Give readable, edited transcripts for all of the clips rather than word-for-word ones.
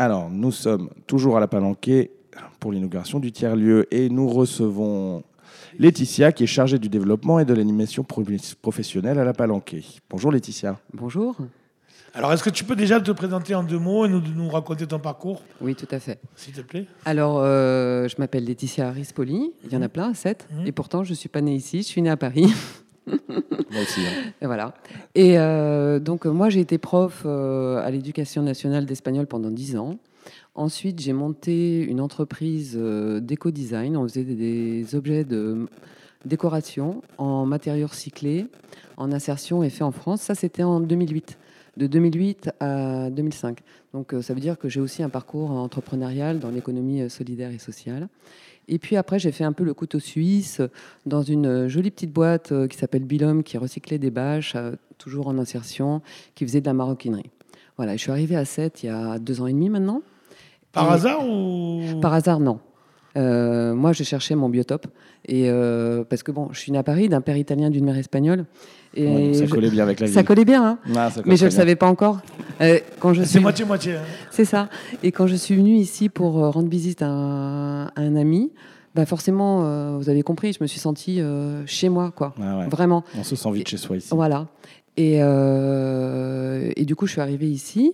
Alors, nous sommes toujours à la Palanquée pour l'inauguration du tiers-lieu et nous recevons Laetitia qui est chargée du développement et de l'animation professionnelle à la Palanquée. Bonjour Laetitia. Bonjour. Alors, est-ce que tu peux déjà te présenter en 2 mots et nous raconter ton parcours, Oui, tout à fait. s'il te plaît? Alors, je m'appelle Laetitia Rispoli. Il y en a plein, 7. Et pourtant, je ne suis pas née ici. Je suis née à Paris. Moi aussi. Et voilà. Et donc, moi, j'ai été prof à l'Éducation nationale d'espagnol pendant 10 ans. Ensuite, j'ai monté une entreprise d'éco-design. On faisait des objets de décoration en matériaux recyclés, en insertion et fait en France. Ça, c'était en 2008. De 2008 à 2005. Donc, ça veut dire que j'ai aussi un parcours entrepreneurial dans l'économie solidaire et sociale. Et puis après, j'ai fait un peu le couteau suisse dans une jolie petite boîte qui s'appelle Bilhomme, qui recyclait des bâches, toujours en insertion, qui faisait de la maroquinerie. Voilà, je suis arrivée à 7 il y a 2 ans et demi maintenant. Par hasard ou... Par hasard, non. Moi, je cherchais mon biotope. Et, parce que bon, je suis née à Paris, d'un père italien, d'une mère espagnole. Et Ouais, ça collait bien avec la ville. Ça collait bien, hein. Ah, ça colle Mais je très ne le bien. savais pas encore. C'est moitié-moitié. Hein. C'est ça. Et quand je suis venue ici pour rendre visite à un ami, bah forcément, vous avez compris, je me suis sentie chez moi, quoi. Ah ouais. Vraiment. On se sent vite chez soi ici. Voilà. Et du coup, je suis arrivée ici.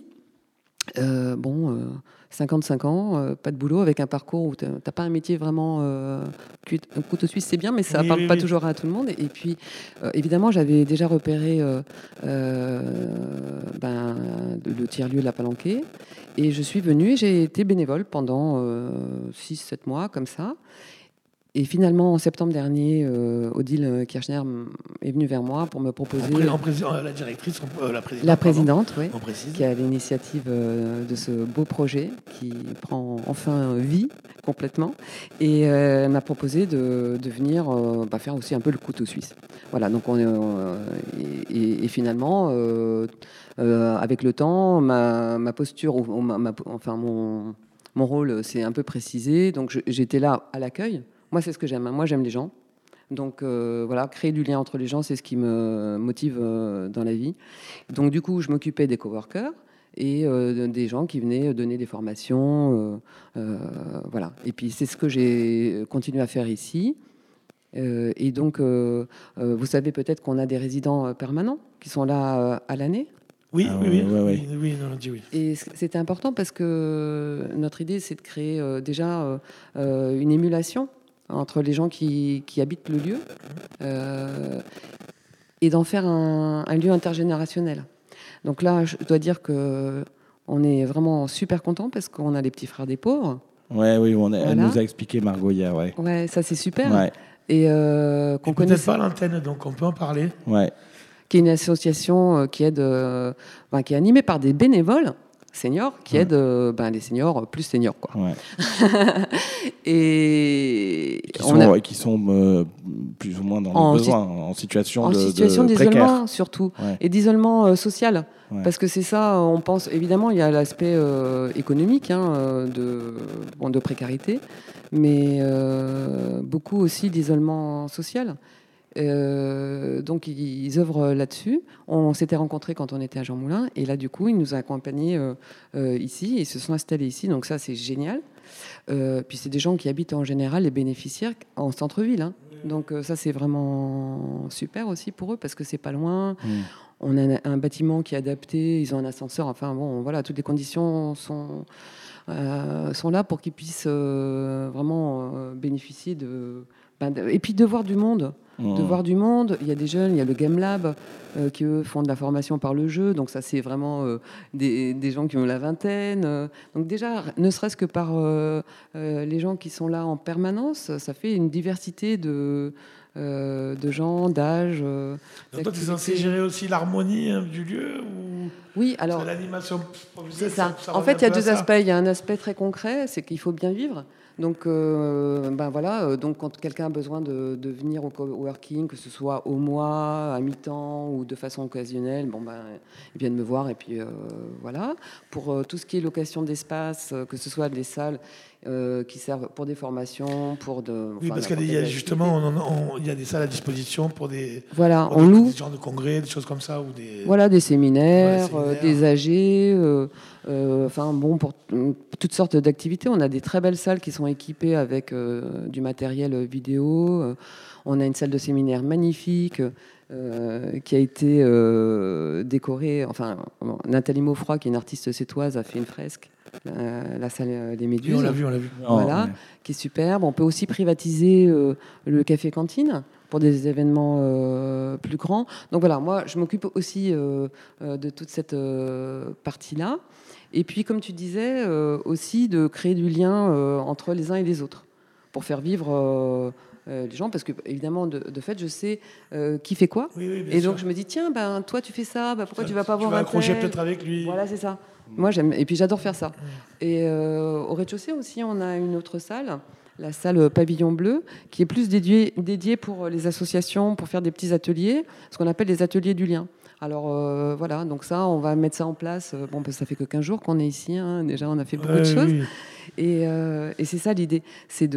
55 ans, pas de boulot, avec un parcours où tu n'as pas un métier vraiment... un couteau suisse, c'est bien, mais ça ne parle pas toujours à tout le monde. Et puis, évidemment, j'avais déjà repéré le tiers-lieu de la Palanquée. Et je suis venue et j'ai été bénévole pendant 6-7 mois, comme ça. Et finalement, en septembre dernier, Odile Kirchner est venue vers moi pour me proposer... La directrice, la présidente. La présidente, oui, on précise. qui a l'initiative de ce beau projet qui prend enfin vie complètement. Et elle m'a proposé de venir faire aussi un peu le couteau suisse. Voilà, donc et finalement, avec le temps, ma posture, mon rôle s'est un peu précisé. Donc j'étais là à l'accueil. Moi, c'est ce que j'aime. Moi, j'aime les gens. Donc voilà, créer du lien entre les gens, c'est ce qui me motive dans la vie. Donc du coup, je m'occupais des coworkers et des gens qui venaient donner des formations. Voilà. Et puis c'est ce que j'ai continué à faire ici. Et donc, vous savez peut-être qu'on a des résidents permanents qui sont là à l'année. Oui, Ah oui, ouais. on dit oui. Et c'était important parce que notre idée, c'est de créer déjà une émulation entre les gens qui habitent le lieu et d'en faire un lieu intergénérationnel. Donc là, je dois dire qu'on est vraiment super content parce qu'on a les petits frères des pauvres. Ouais, oui, Voilà. elle nous a expliqué Margot hier, ouais. Ouais, ça c'est super. Ouais. Et qu'on connaît. Peut-être pas à l'antenne, donc on peut en parler. Ouais. Qui est une association qui est animée par des bénévoles seniors qui aident les seniors plus seniors, quoi. Ouais. Et qui sont plus ou moins dans le besoin, en situation situation de d'isolement précaire. surtout, Ouais. et d'isolement social. Ouais. Parce que c'est ça, on pense, évidemment, il y a l'aspect économique de précarité, mais beaucoup aussi d'isolement social. Donc ils œuvrent là-dessus. On s'était rencontrés quand on était à Jean Moulin, et là du coup ils nous ont accompagnés ici, et ils se sont installés ici, donc ça c'est génial. Puis c'est des gens qui habitent en général, les bénéficiaires, en centre-ville, hein. Donc ça c'est vraiment super aussi pour eux parce que c'est pas loin. On a un bâtiment qui est adapté, ils ont un ascenseur, enfin bon voilà, toutes les conditions sont là pour qu'ils puissent vraiment bénéficier et puis de voir du monde. De voir du monde. Il y a des jeunes, il y a le Game Lab qui, eux, font de la formation par le jeu. Donc ça, c'est vraiment des gens qui ont la vingtaine. Donc déjà, ne serait-ce que par les gens qui sont là en permanence, ça fait une diversité de gens, d'âge. Donc toi, tu es censé gérer aussi l'harmonie du lieu ou... Oui, alors... l'animation. C'est ça. En fait, il y a deux aspects. Il y a un aspect très concret, c'est qu'il faut bien vivre. Donc, voilà. Donc, quand quelqu'un a besoin de venir au coworking, que ce soit au mois, à mi-temps ou de façon occasionnelle, ils viennent me voir et puis voilà. Pour tout ce qui est location d'espace, que ce soit des salles qui servent pour des formations, oui, parce qu'il y a justement, il y a des salles à disposition pour des, on loue des genres de congrès, des choses comme ça, ou des des séminaires, des AG, pour toutes sortes d'activités. On a des très belles salles qui sont équipées avec du matériel vidéo. On a une salle de séminaire magnifique qui a été décorée. Nathalie Maufroy, qui est une artiste sétoise, a fait une fresque. La salle des Méduses. Oui, on l'a vu. Voilà, qui est superbe. On peut aussi privatiser le café-cantine pour des événements plus grands. Donc voilà, moi, je m'occupe aussi de toute cette partie-là. Et puis, comme tu disais, aussi de créer du lien entre les uns et les autres pour faire vivre les gens, parce que évidemment de fait je sais qui fait quoi, et donc je me dis tiens, toi tu fais ça, pourquoi tu vas pas voir un tel, accrocher peut-être avec lui. Voilà, c'est ça. Moi j'aime, et puis j'adore faire ça. Et au rez-de-chaussée aussi on a une autre salle, la salle Pavillon Bleu, qui est plus dédiée pour les associations, pour faire des petits ateliers, ce qu'on appelle les ateliers du lien. Alors voilà, donc ça, on va mettre ça en place. Ça fait que 15 jours qu'on est ici, hein. Déjà on a fait beaucoup de choses. Oui. Et c'est ça l'idée, c'est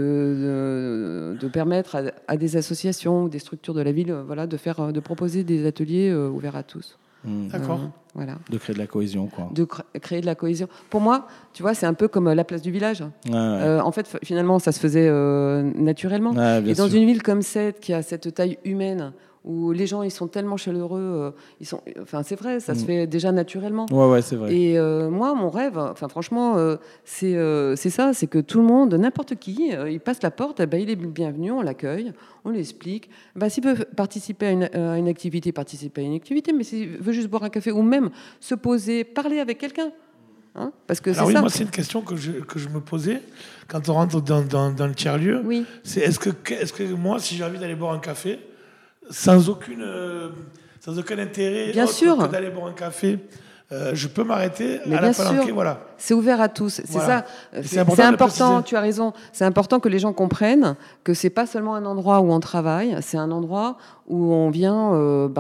de permettre à des associations ou des structures de la ville de proposer des ateliers ouverts à tous. D'accord. Voilà. De créer de la cohésion, quoi. De créer de la cohésion. Pour moi, tu vois, c'est un peu comme la place du village. En fait, finalement, ça se faisait naturellement. Et dans une ville comme cette, qui a cette taille humaine, où les gens ils sont tellement chaleureux, c'est vrai, ça se fait déjà naturellement. Ouais, c'est vrai. Et moi, mon rêve, franchement, c'est ça, c'est que tout le monde, n'importe qui, il passe la porte, il est bienvenu, on l'accueille, on lui explique. S'il veut participer à une activité, mais s'il veut juste boire un café ou même se poser, parler avec quelqu'un. Hein, parce que alors c'est ça. Moi, c'est une question que je me posais quand on rentre dans le tiers-lieu. Oui. C'est est-ce que moi, si j'ai envie d'aller boire un café, sans aucun intérêt bien sûr que d'aller boire un café, je peux m'arrêter mais à la palanquée, voilà. C'est ouvert à tous, c'est voilà. Ça. C'est important, tu as raison. C'est important que les gens comprennent que c'est pas seulement un endroit où on travaille, c'est un endroit où on vient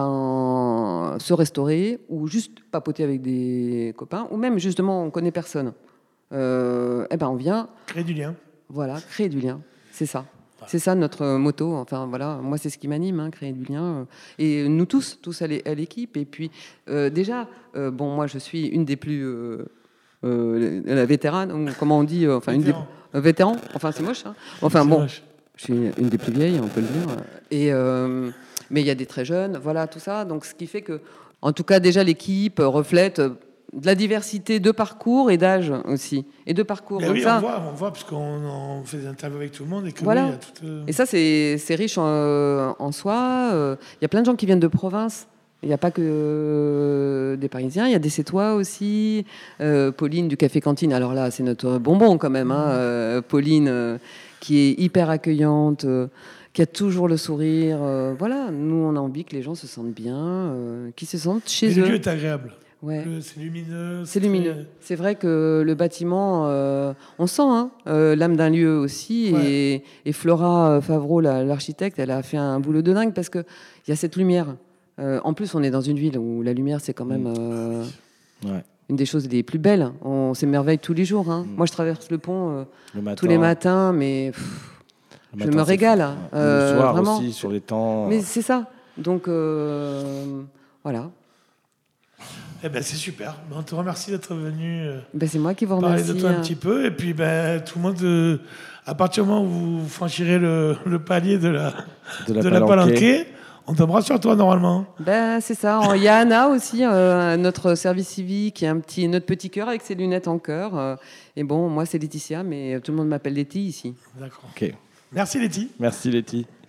se restaurer ou juste papoter avec des copains, ou même justement on connaît personne. On vient créer du lien. Voilà, créer du lien, c'est ça. C'est ça notre motto. Enfin voilà, moi c'est ce qui m'anime, créer du lien. Et nous tous à l'équipe. Et puis déjà, moi je suis une des plus vétéranes, comment on dit, une des vétérans. Enfin c'est moche. Hein. Moche. Je suis une des plus vieilles, on peut le dire. Et mais il y a des très jeunes, voilà tout ça. Donc ce qui fait que, en tout cas déjà l'équipe reflète de la diversité de parcours et d'âge aussi. Et de parcours. Donc oui, ça, on voit, parce qu'on fait des interviews avec tout le monde. Et que voilà. Oui, il y a et ça, c'est riche en soi. Il y a plein de gens qui viennent de province. Il n'y a pas que des Parisiens. Il y a des Sétois aussi. Pauline du Café Cantine. Alors là, c'est notre bonbon quand même. Hein. Pauline, qui est hyper accueillante, qui a toujours le sourire. Voilà, nous, on a envie que les gens se sentent bien, qu'ils se sentent chez eux. Le lieu est agréable. Ouais. C'est lumineux. C'est lumineux. C'est vrai que le bâtiment, on sent l'âme d'un lieu aussi. Ouais. Et Flora Favreau, l'architecte, elle a fait un boulot de dingue parce qu'il y a cette lumière. En plus, on est dans une ville où la lumière, c'est quand même une des choses les plus belles. On s'émerveille tous les jours. Hein. Moi, je traverse le pont tous les matins, mais je me régale. Le soir vraiment. Aussi, sur les temps. Mais c'est ça. Donc, voilà. Eh ben, c'est super. On te remercie d'être venu c'est moi qui vous remercie. Parler de toi un petit peu. Et puis, tout le monde, à partir du moment où vous franchirez le palier de la palanquée, on tombera sur toi normalement. C'est ça. Il y a Anna aussi, notre service civique, qui a notre petit cœur avec ses lunettes en cœur. Et moi, c'est Laetitia, mais tout le monde m'appelle Letty ici. D'accord. Ok. Merci Letty. Merci Letty.